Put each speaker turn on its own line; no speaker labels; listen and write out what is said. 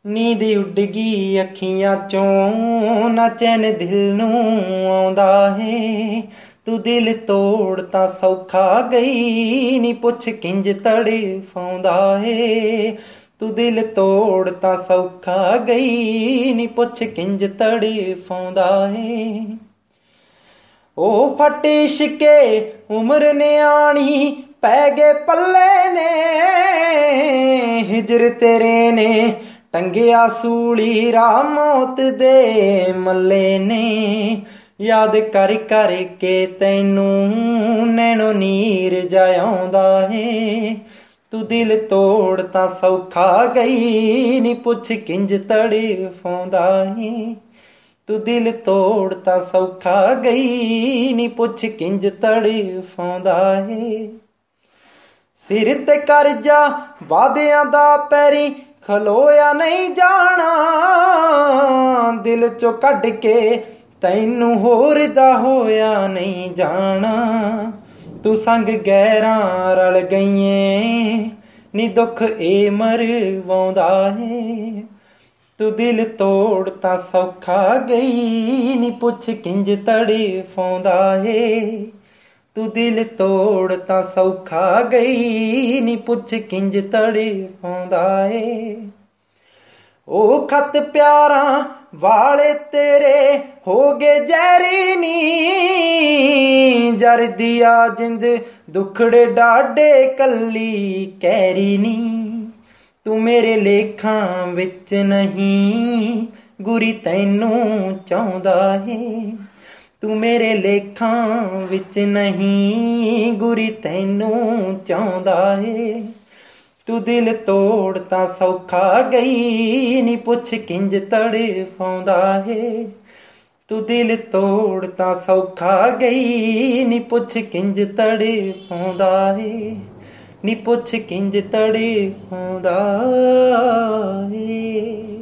नींद उड गई अखियां चों ना चैन दिल नूं आउंदा है। तू दिल तोड़ तां सौखा गई नी पुछ किंज तड़फाउंदा है। तू दिल तोड़ तां सौखा गई नी पुछ किंज तड़फाउंदा है। ओ फट इश्के उम्र न्याणी पै गए पल्ले ने हिजर तेरे ने टंगिया सूली राह मौत दे मल्ले ने। याद कर कर के तैनू नैनो नीर जाउंदा है। तू दिल तोड़ तां सौखा गई नी पुछ किंज तड़फाउंदा है। तू दिल तोड़ तां सौखा गई नी पुछ किंज तड़फाउंदा है। सिर ते करजा वादियां दा पैरी खलोया नहीं जाना। दिल चो कढ के तैनू होर दा होया नहीं जाना। तू संग गैरां रल गईए नी दुख ए मरवाउंदा है। तू दिल तोड़ तां सौखा गई नी पुछ किंज तड़फाउंदा है। तू दिल तोड़ तां सौखा गई नी पुछ किंज तड़फाउंदा है। ओ खत प्यारां वाले तेरे हो गए जहरी नी। जर दिया जिंद दुखड़े डाडे कल्ली कैरी नी। तू मेरे लेखां विच नहीं गुरी तैनू चाहुंदा है। तू मेरे लेखां विच नहीं गुरी तैनू चाहुंदा है। तू दिल तोड़ तां सौखा गई नी पुछ किंज तड़फाउंदा है। तू दिल तोड़ तां सौखा गई नी पुछ किंज तड़फाउंदा है। नी पुछ किंज तड़फाउंदा है।